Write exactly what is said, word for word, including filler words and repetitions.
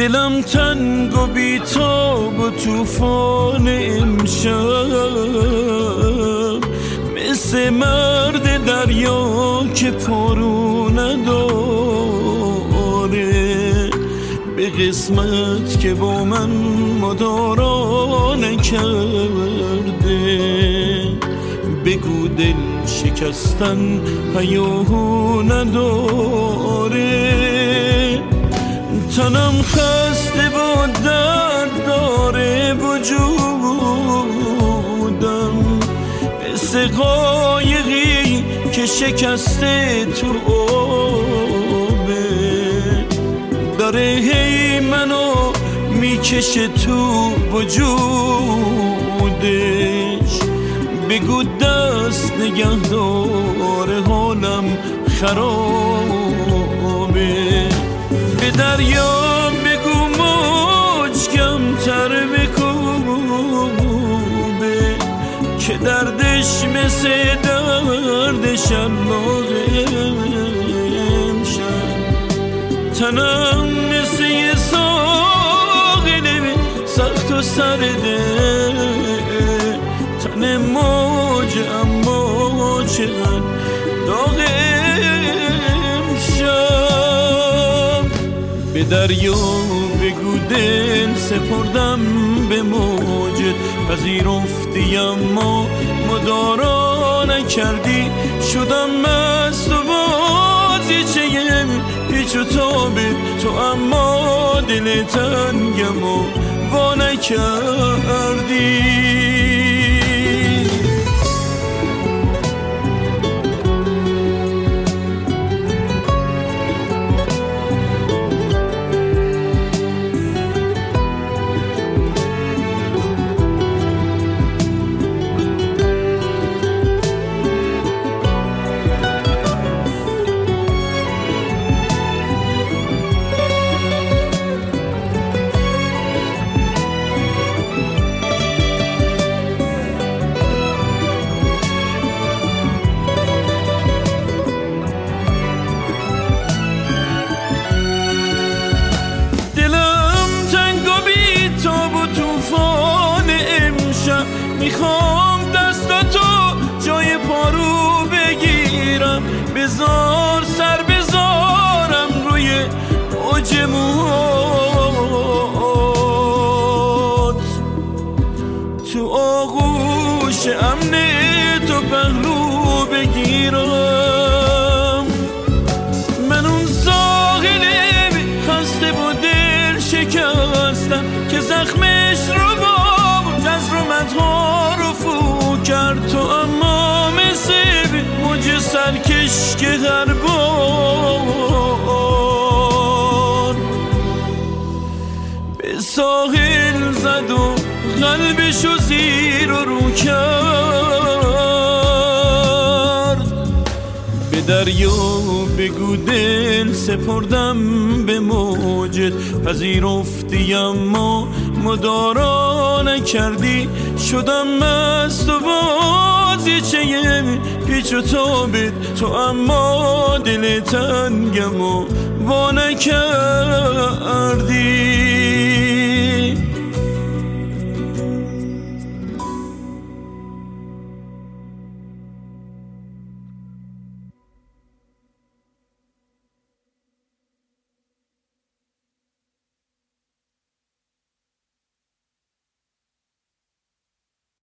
دلم تنگ و بیتاب و توفان امشب، مثل مرد دریا که پارو نداره، به قسمت که با من مدارا نکرده. بگو دل شکستن هیاهو نداره، تنم خسته با درد داره، وجودم مثل قایقی که شکسته تو آبه، داره هی منو میکشه تو وجودش. بگو دست نگه داره حالم خرابه، به دریا بگو موج کمتر بکوبه، که دردش مثل درد شلاقه امشب. تنم مثل یه ساقله سخت و سرده، تن موج اما چقدر داغ امشب. به دریا بگو دل سپردم به موجت، پذیرفتی اما مدارا نکردی، شدم مست و بازیچه پیچ و تابت تو، اما دل تنگم و وا نکردی. میخوام دستاتو جای پارو بگیرم، بذار سر بذارم روی اوج موهات، تو آغوش امن تو پهلو بگیرم. من اون ساحله خسته با دل شکستم که زخمش رو با جزر و مدها رو فو کرد تو، اما مثل موج سرکش که هر بار به ساحل زد و قلبشو زیر و رو کرد. به دریا بگو دل سپردم به موجت، پذیرفتی اما مدارا نکردی، شدم مست و بازیچه پیچ و تابت تو، اما دل تنگم و وا نکردی.